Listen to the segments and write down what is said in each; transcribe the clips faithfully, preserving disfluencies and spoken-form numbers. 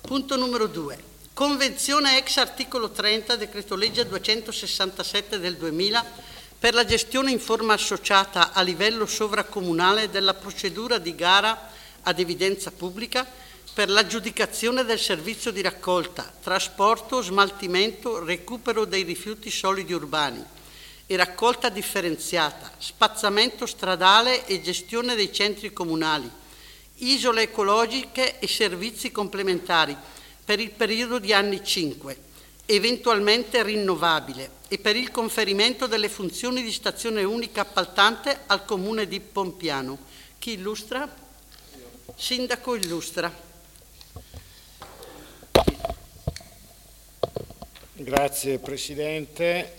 Punto numero due. Convenzione ex articolo trenta, decreto legge duecentosessantasette del duemila, per la gestione in forma associata a livello sovracomunale della procedura di gara ad evidenza pubblica per l'aggiudicazione del servizio di raccolta, trasporto, smaltimento, recupero dei rifiuti solidi urbani e raccolta differenziata, spazzamento stradale e gestione dei centri comunali, isole ecologiche e servizi complementari per il periodo di anni cinque, eventualmente rinnovabile, e per il conferimento delle funzioni di stazione unica appaltante al Comune di Pompiano. Chi illustra? Sindaco illustra. Grazie Presidente.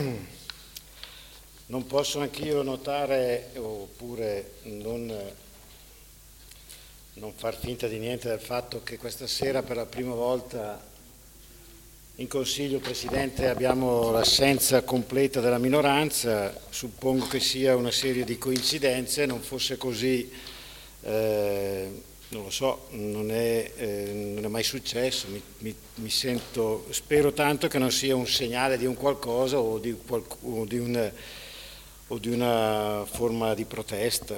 Non posso anch'io notare, oppure non, non far finta di niente del fatto che questa sera per la prima volta in Consiglio, Presidente, abbiamo l'assenza completa della minoranza. Suppongo che sia una serie di coincidenze, non fosse così, eh, non lo so, non è, eh, non è mai successo. Mi, mi, mi sento, spero tanto che non sia un segnale di un qualcosa o di, o di, un, o di una forma di protesta.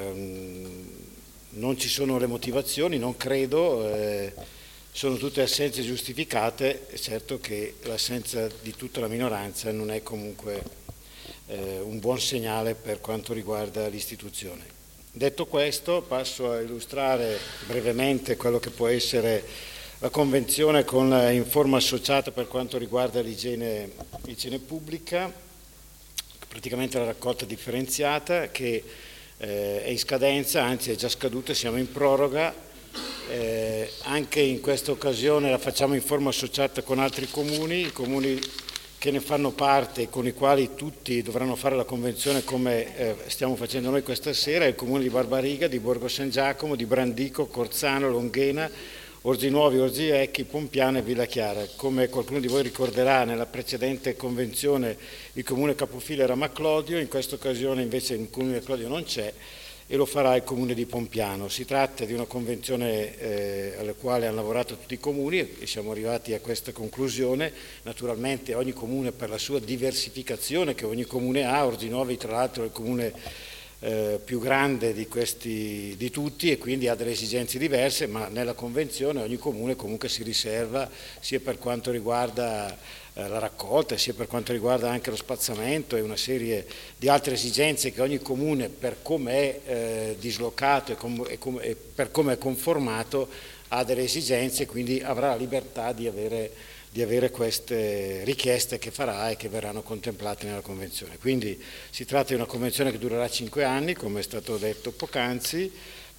Non ci sono le motivazioni, non credo. Eh, Sono tutte assenze giustificate. È certo che l'assenza di tutta la minoranza non è comunque eh, un buon segnale per quanto riguarda l'istituzione. Detto questo, passo a illustrare brevemente quello che può essere la Convenzione con, in forma associata per quanto riguarda l'igiene pubblica, praticamente la raccolta differenziata che eh, è in scadenza, anzi è già scaduta, siamo in proroga. Eh, anche in questa occasione la facciamo in forma associata con altri comuni, i comuni che ne fanno parte e con i quali tutti dovranno fare la convenzione come eh, stiamo facendo noi questa sera, il comune di Barbariga, di Borgo San Giacomo, di Brandico, Corzano, Longhena, Orzinuovi, Orzivecchi, Pompiano e Villa Chiara. Come qualcuno di voi ricorderà, nella precedente convenzione il comune capofila era Maclodio, in questa occasione invece il comune di Maclodio non c'è e lo farà il comune di Pompiano. Si tratta di una convenzione eh, alla quale hanno lavorato tutti i comuni e siamo arrivati a questa conclusione. Naturalmente ogni comune, per la sua diversificazione che ogni comune ha, Orzinuovi tra l'altro è il comune eh, più grande di, questi, di tutti e quindi ha delle esigenze diverse, ma nella convenzione ogni comune comunque si riserva sia per quanto riguarda la raccolta, sia per quanto riguarda anche lo spazzamento e una serie di altre esigenze che ogni comune, per come è eh, dislocato e, com e, com e per come è conformato, ha delle esigenze e quindi avrà la libertà di avere, di avere queste richieste che farà e che verranno contemplate nella Convenzione. Quindi si tratta di una Convenzione che durerà cinque anni, come è stato detto poc'anzi.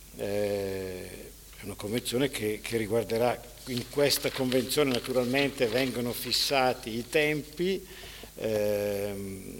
Eh, È una convenzione che, che riguarderà, in questa convenzione naturalmente vengono fissati i tempi, ehm,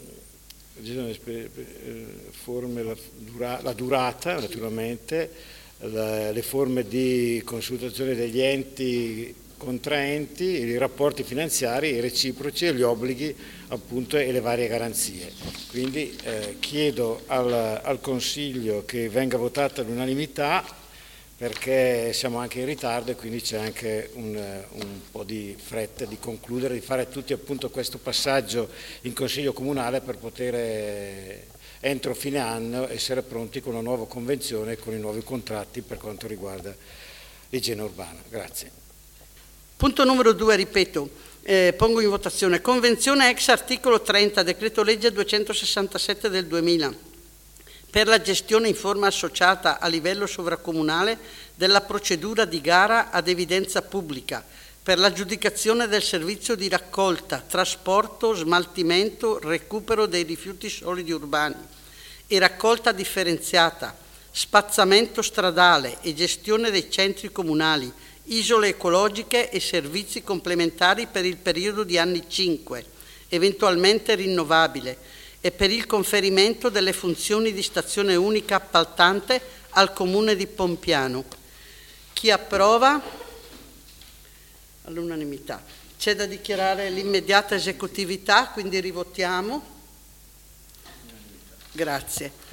forme, la, dura, la durata naturalmente, la, le forme di consultazione degli enti contraenti, i rapporti finanziari, i reciproci e gli obblighi appunto e le varie garanzie. Quindi eh, chiedo al, al Consiglio che venga votata all'unanimità, perché siamo anche in ritardo e quindi c'è anche un, un po' di fretta di concludere, di fare tutti appunto questo passaggio in Consiglio Comunale per poter entro fine anno essere pronti con una nuova convenzione e con i nuovi contratti per quanto riguarda l'igiene urbana. Grazie. Punto numero due, ripeto, eh, pongo in votazione. Convenzione ex articolo trenta, decreto legge duecentosessantasette del duemila. Per la gestione in forma associata a livello sovracomunale della procedura di gara ad evidenza pubblica, per l'aggiudicazione del servizio di raccolta, trasporto, smaltimento, recupero dei rifiuti solidi urbani e raccolta differenziata, spazzamento stradale e gestione dei centri comunali, isole ecologiche e servizi complementari per il periodo di anni cinque, eventualmente rinnovabile, e per il conferimento delle funzioni di stazione unica appaltante al Comune di Pompiano. Chi approva? All'unanimità. C'è da dichiarare l'immediata esecutività, quindi rivotiamo. Grazie.